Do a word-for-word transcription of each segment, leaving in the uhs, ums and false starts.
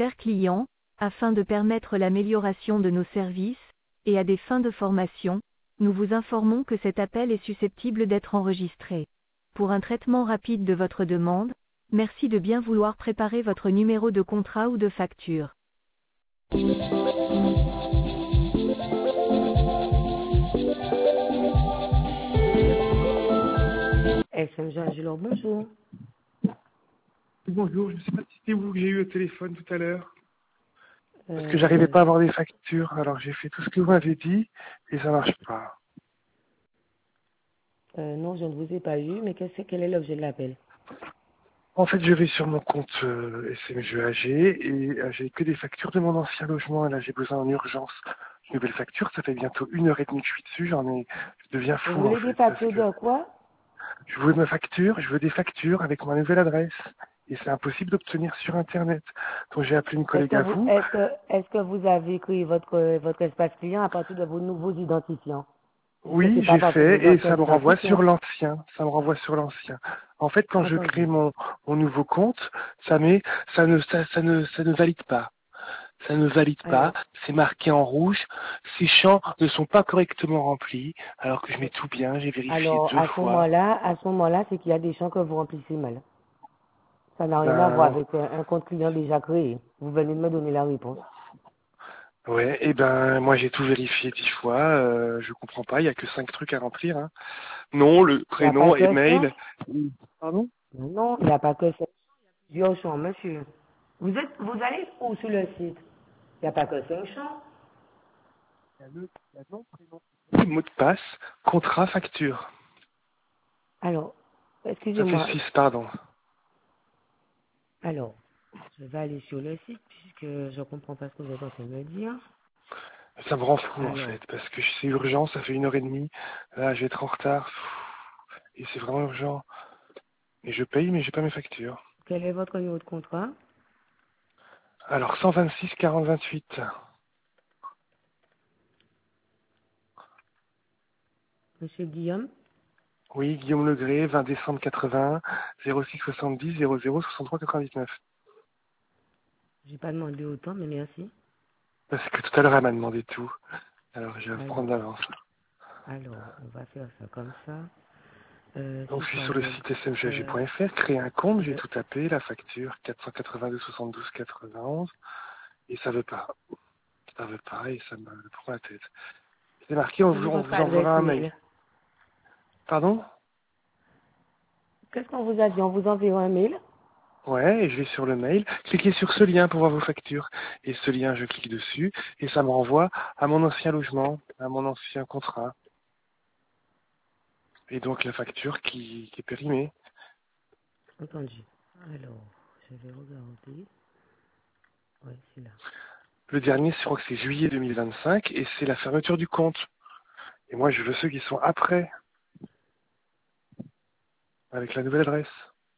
chers clients, afin de permettre l'amélioration de nos services, et à des fins de formation, nous vous informons que cet appel est susceptible d'être enregistré. Pour un traitement rapide de votre demande, merci de bien vouloir préparer votre numéro de contrat ou de facture. S M Jean Angelo, bonjour. Bonjour, je ne sais pas si c'était vous que j'ai eu au téléphone tout à l'heure. Parce que Euh, j'arrivais pas à avoir des factures. Alors j'ai fait tout ce que vous m'avez dit et ça marche pas. euh, non, je ne vous ai pas eu, mais qu'est-ce- quel est l'objet de l'appel? En fait, je vais sur mon compte euh, S M G A G et euh, j'ai que des factures de mon ancien logement. Et là, j'ai besoin en urgence d'une nouvelle facture. Ça fait bientôt une heure et demie que je suis dessus. J'en ai, je deviens Vous fou en voulez des fait parce factures que de quoi? je veux ma facture, je veux des factures avec ma nouvelle adresse. Et c'est impossible d'obtenir sur Internet. Donc j'ai appelé une Est-ce collègue que à vous, vous. est-ce que, est-ce que vous avez créé votre, votre espace client à partir de vos nouveaux identifiants? Puisque Oui, c'est pas à j'ai partir de fait vos et anciens ça me renvoie sur identifiants. l'ancien. Ça me renvoie sur l'ancien. En fait, quand je crée Entendu. mon, mon nouveau compte, ça met, ça ne, ça, ça ne, ça ne valide pas. Ça ne valide pas. Alors, C'est marqué en rouge. Ces champs ne sont pas correctement remplis, alors que je mets tout bien. J'ai vérifié alors, deux à ce fois. moment-là, à ce moment-là, c'est qu'il y a des champs que vous remplissez mal. Ça n'a rien à voir Ben, avec un, un compte client déjà créé. Vous venez de me donner la réponse. ouais. Et ben, moi j'ai tout vérifié dix fois. Euh, je comprends pas. Il y a que cinq trucs à remplir. Hein. Nom, le Il n'y a pas prénom, que ça. email. Pardon? Non, il n'y a pas que ça. Plusieurs champs, monsieur. Vous êtes, vous allez où sur le site? Il n'y a pas que cinq champs. Il y a le, il y a nom, prénom. Mot de passe, contrat, facture. Alors, Ça fait excusez-moi. six, pardon. Alors, je vais aller sur le site puisque je comprends pas ce que vous êtes en train de me dire. Ça me rend fou en Alors, fait, parce que c'est urgent, ça fait une heure et demie. Là, je vais être en retard. Et c'est vraiment urgent. Et je paye, mais j'ai pas mes factures. quel est votre numéro de contrat? Alors, cent vingt-six quarante vingt-huit. Monsieur Guillaume? Oui, Guillaume Legré, vingt décembre quatre-vingt, zéro six soixante-dix zéro zéro soixante-trois quatre-vingt-dix-neuf. J'ai pas demandé autant, mais merci. Parce que tout à l'heure, elle m'a demandé tout. Alors, je vais prendre Alors, l'avance. alors, on va faire ça comme ça. Euh, Donc, ce je suis soir, sur le donc, site s m g a g euh, point f r, créer un compte, j'ai je, tout tapé, la facture quatre cent quatre-vingt-deux soixante-douze quatre-vingt-onze, et ça veut pas. Ça veut pas, et ça me prend la tête. C'est marqué, on quelle vous, est on votre vous enverra adresse un mail. mail? Pardon? Qu'est-ce qu'on vous a dit? On vous enverra un mail? Ouais, et je vais sur le mail, cliquez sur ce lien pour voir vos factures. Et ce lien, je clique dessus, et ça me renvoie à mon ancien logement, à mon ancien contrat. Et donc la facture qui, qui est périmée. Entendu. Alors, je vais regarder. Ouais, c'est là. Le dernier, je crois que c'est juillet deux mille vingt-cinq, et c'est la fermeture du compte. Et moi, je veux ceux qui sont après, avec la nouvelle adresse.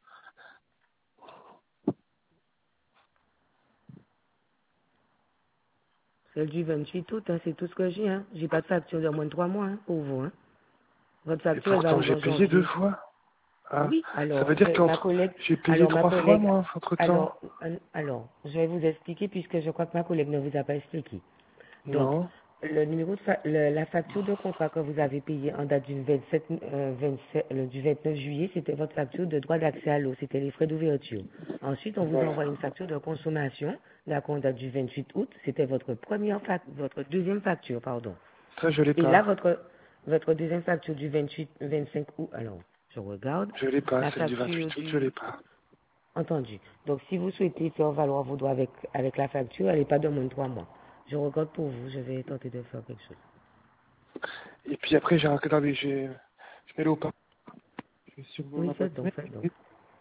Celle du vingt-huit août, hein, c'est tout ce que j'ai. Hein. J'ai pas de facture de moins de trois mois hein, pour vous. Hein. Votre Et facture, elle va pourtant, arriver j'ai en payé deux janvier. fois. Ah, Oui, ça alors, veut dire je- ma qu'entre, collègue, j'ai payé alors ma trois fois, collègue, moi, entre-temps. alors, un- alors, je vais vous expliquer puisque je crois que ma collègue ne vous a pas expliqué. Donc, Non. le numéro de fa- le- la facture de contrat que vous avez payée en date du vingt-sept, euh, vingt-sept, le- du vingt-neuf juillet, c'était votre facture de droit d'accès à l'eau, c'était les frais d'ouverture. Ensuite, on vous Voilà. envoie une facture de consommation, d'accord, en date du vingt-huit août, c'était votre première fac- votre deuxième facture, pardon. Ça, je l'ai Et là, pas. votre, votre deuxième facture du vingt-huit, vingt-cinq août, alors, je regarde, Je l'ai pas. la Celle du facture vingt-huit août, je du, l'ai pas. entendu. Donc, si vous souhaitez faire valoir vos droits avec, avec la facture, elle n'est pas de moins de trois mois. Je regarde pour vous, je vais tenter de faire quelque chose. Et puis après, j'ai regardé, j'ai, je mets le haut-parleur. Je vais sur Oui, ma faites boîte donc, faites donc. mail.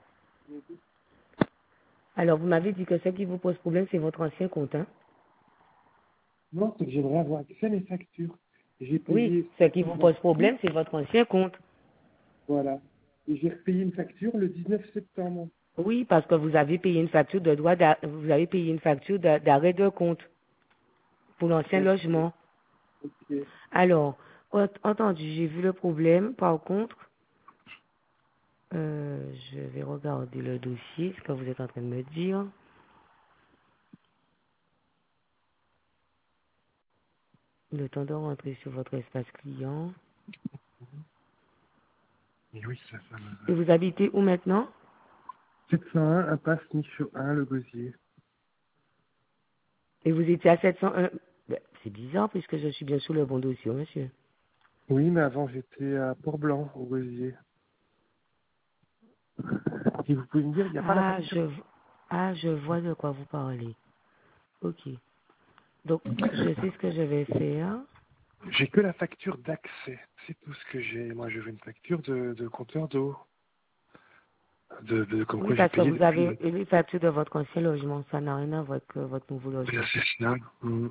Alors, vous m'avez dit que ce qui vous pose problème, c'est votre ancien compte, hein? Non, c'est que j'aimerais avoir accès à mes factures. J'ai Oui, payé ce qui une vous pose facture, problème, c'est votre ancien compte. voilà. Et j'ai repayé une facture le dix-neuf septembre. Oui, parce que vous avez payé une facture de droit, d'a- vous avez payé une facture d'a- d'arrêt de compte pour l'ancien Ok, logement. ok. Alors, ent- entendu, j'ai vu le problème. Par contre, euh, je vais regarder le dossier, ce que vous êtes en train de me dire. Le temps de rentrer sur votre espace client. Et oui, ça, ça me... Et vous habitez où maintenant? sept cent un, impasse Michaud un, Le Gosier. Et vous étiez à sept cent un. Ben, c'est bizarre puisque je suis bien sous le bon dossier, monsieur. Oui, mais avant, j'étais à Port-Blanc, au Gosier. Si vous pouvez me dire, il n'y a pas la Ah, facture. je, ah, je vois de quoi vous parlez. Ok. Donc, je sais ce que je vais faire. J'ai que la facture d'accès. C'est tout ce que j'ai. Moi, je veux une facture de, de compteur d'eau. De, de, comme Oui, quoi j'ai parce que payé vous avez depuis. les factures de votre ancien logement. Ça n'a rien à voir avec euh, votre nouveau Bien, logement. c'est ça. Mm.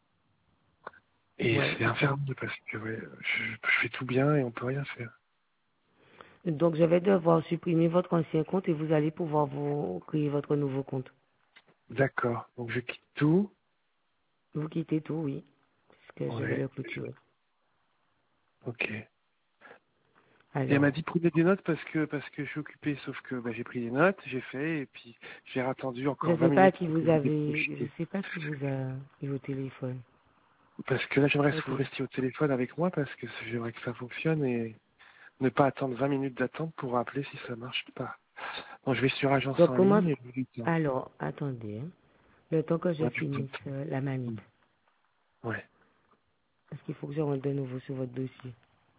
Et Ouais. c'est infernal parce que ouais, je, je fais tout bien et on peut rien faire. Donc, je vais devoir supprimer votre ancien compte et vous allez pouvoir vous créer votre nouveau compte. D'accord. Donc je quitte tout. Vous quittez tout, oui. Puisque je vais Ouais. le clôturer. Ok. Et elle m'a Alors, dit prenez des notes parce que parce que je suis occupé, sauf que bah, j'ai pris des notes, j'ai fait et puis j'ai attendu je encore ne vingt sais pas à minutes qui pour que vous vous avez, je décrochiez. sais pas qui vous a eu au téléphone. Parce que là j'aimerais que Ok. vous restiez au téléphone avec moi parce que j'aimerais que ça fonctionne et ne pas attendre vingt minutes d'attente pour rappeler si ça marche pas. Donc je vais sur agence Donc, en comment, ligne et je vous dis tiens. alors, attendez, hein. Le temps que je Ouais, je vous finisse entends. euh, la manip. Ouais. Parce qu'il faut que je rentre de nouveau sur votre dossier.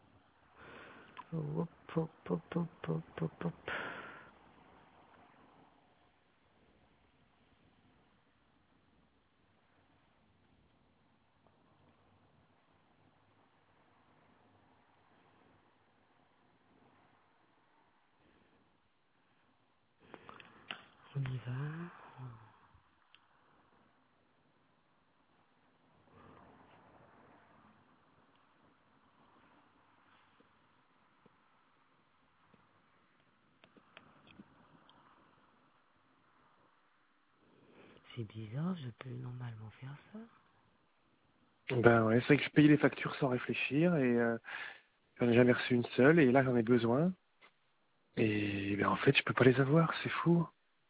Hop, hop, hop, hop, hop, hop, hop. On y va. C'est bizarre, je peux normalement faire ça. Ben ouais, c'est vrai que je paye les factures sans réfléchir et euh, j'en ai jamais reçu une seule et là j'en ai besoin. Et ben en fait je peux pas les avoir, c'est fou.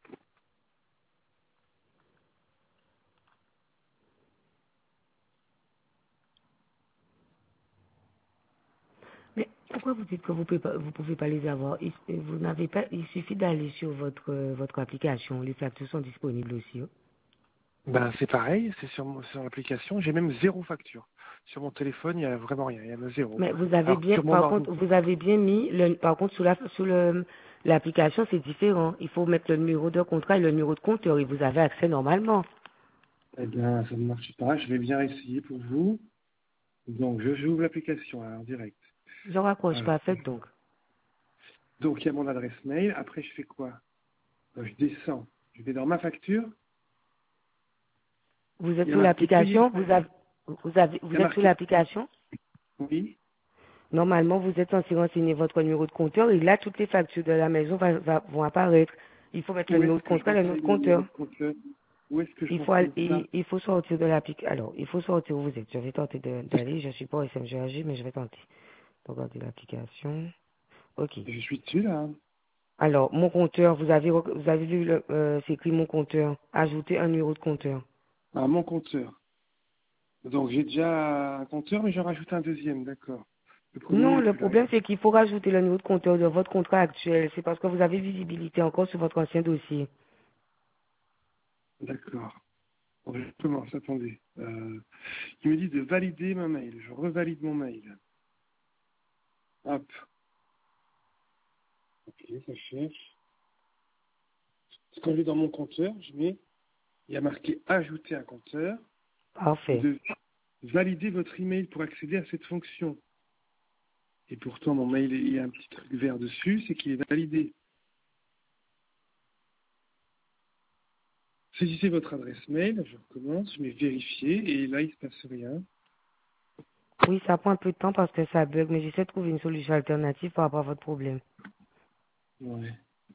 Mais pourquoi vous dites que vous pouvez pas, vous pouvez pas les avoir? Il, vous n'avez pas, il suffit d'aller sur votre, euh, votre application. Les factures sont disponibles aussi. Hein. Ben c'est pareil, c'est sur, mon- sur l'application, j'ai même zéro facture. Sur mon téléphone, il y a vraiment rien, il y en a zéro. Mais vous avez Alors bien, sur mon par ordi, contre, vous avez bien mis, le, par contre, sous la, sous le, l'application, c'est différent. Il faut mettre le numéro de contrat et le numéro de compteur et vous avez accès normalement. eh bien ça ne marche pas, je vais bien essayer pour vous. Donc je j'ouvre l'application alors, en direct. Je raccroche Alors, pas, faites donc. donc il y a mon adresse mail, après je fais quoi? Ben, je descends, je vais dans ma facture, Vous êtes il y a sur marqué payer. l'application, vous avez, vous avez, Il y vous a êtes sur marqué l'application. oui, Normalement, vous êtes censé renseigner votre numéro de compteur et là, toutes les factures de la maison va- va- vont apparaître. Il faut mettre le où numéro est-ce de que je contrat et le numéro renseigne de le numéro compteur. de compteur? Où est-ce que je Il faut, aller- renseigne ça? il, il faut sortir de l'application. Alors, il faut sortir où vous êtes. Je vais tenter de- d'aller. Je suis pas au S M G A G, mais je vais tenter. Regardez l'application. Ok. Je suis dessus là. Hein. Alors, mon compteur, vous avez, rec- vous avez vu, le, euh, c'est écrit mon compteur. Ajouter un numéro de compteur. Ah, mon compteur. Donc j'ai déjà un compteur, mais j'en rajoute un deuxième, d'accord. Le premier Non, n'est le plus là. problème, c'est qu'il faut rajouter le numéro de compteur de votre contrat actuel. C'est parce que vous avez visibilité encore sur votre ancien dossier. D'accord. Bon, je commence, attendez. Euh, il me dit de valider ma mail. Je revalide mon mail. Hop. Ok, ça cherche. Quand je vais dans mon compteur, je mets, il y a marqué ajouter un compteur et Parfait. de valider votre email pour accéder à cette fonction. Et pourtant, mon mail, il y a un petit truc vert dessus, c'est qu'il est validé. Saisissez votre adresse mail, je recommence, je mets vérifier et là, il se passe rien. Oui, ça prend un peu de temps parce que ça bug, mais j'essaie de trouver une solution alternative par rapport à votre problème. Ouais.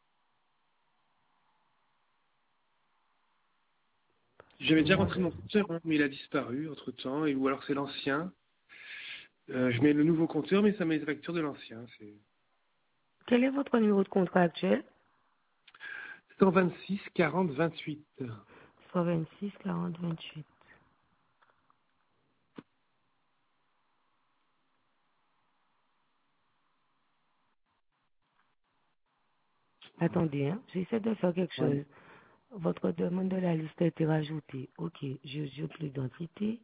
J'avais déjà rentré mon compteur, hein, mais il a disparu entre-temps, et, ou alors c'est l'ancien. Euh, je mets le nouveau compteur, mais ça met les factures de l'ancien. C'est Quel est votre numéro de contrat actuel? cent vingt-six quarante vingt-huit. cent vingt-six quarante vingt-huit. Attendez, hein, j'essaie de faire quelque chose. Ouais. Votre demande de la liste a été rajoutée. Ok, je j'ouvre l'identité.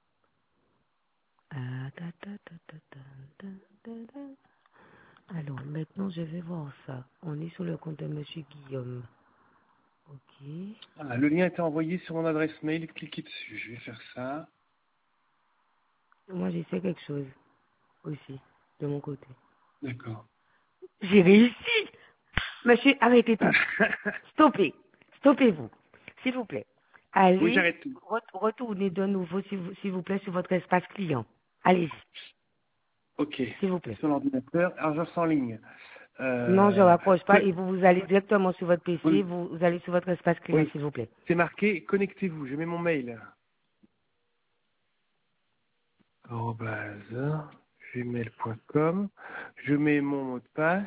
Ah, ta, ta, ta, ta, ta, ta, ta, ta. Alors, maintenant, je vais voir ça. On est sur le compte de Monsieur Guillaume. Ok. Ah, le lien était envoyé sur mon adresse mail. Cliquez dessus. Je vais faire ça. Moi, j'essaie quelque chose aussi, de mon côté. D'accord. J'ai réussi. Monsieur, arrêtez tout. Stoppez. Stoppez-vous. S'il vous plaît. Oui, Allez, j'arrête tout. re- retournez de nouveau, s'il vous, s'il vous plaît, sur votre espace client. Allez-y, Ok. s'il vous plaît. Sur l'ordinateur. Agence en ligne. Non, je Euh, raccroche pas co- et vous, vous allez directement sur votre P C, oui. vous, vous allez sur votre espace client, Oui. s'il vous plaît. C'est marqué. Connectez-vous. Je mets mon mail. arobase gmail point com. Je mets mon mot de passe.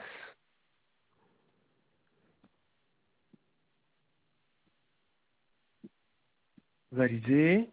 Validé.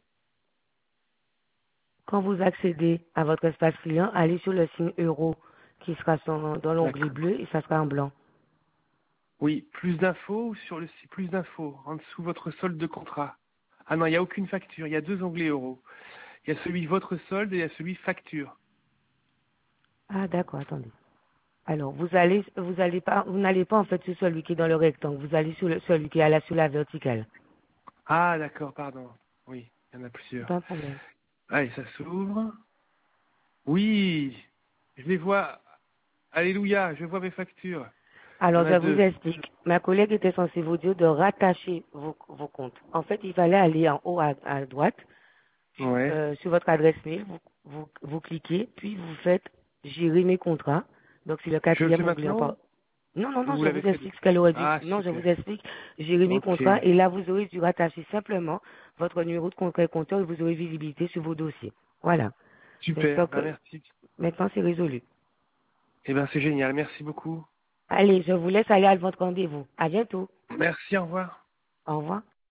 Quand vous accédez à votre espace client, allez sur le signe euro qui sera sur- dans l'onglet D'accord. bleu et ça sera en blanc. Oui, plus d'infos ou sur le site plus d'infos, en dessous votre solde de contrat. Ah non, il n'y a aucune facture, il y a deux onglets euros. Il y a celui votre solde et il y a celui facture. Ah, d'accord, attendez. Alors, vous allez, vous allez pas, vous n'allez pas en fait sur celui qui est dans le rectangle, vous allez sur le, celui qui est à la, sur la verticale. Ah d'accord, pardon. Oui, il y en a C'est plusieurs. pas un problème. Allez, ça s'ouvre. Oui, je les vois. Alléluia, je vois mes factures. Il y Alors, en je a vous deux. explique. Ma collègue était censée vous dire de rattacher vos, vos comptes. En fait, il fallait aller en haut à, à droite, Ouais. euh, sur votre adresse mail, vous, vous, vous cliquez, puis vous faites gérer mes contrats. Donc, c'est le Je le fais quatrième onglet en maintenant par- Non, non, ou non, vous je l'avez vous fait? explique ce qu'elle aurait dû. Ah, Non, je vous super. explique gérer mes Ok. contrats et là, vous aurez dû rattacher simplement votre numéro de contrat et compteur et vous aurez visibilité sur vos dossiers. Voilà. Super, J'espère ben que merci. maintenant, c'est résolu. Eh ben c'est génial, merci beaucoup. Allez, je vous laisse aller à votre rendez-vous. À bientôt. Merci, au revoir. Au revoir.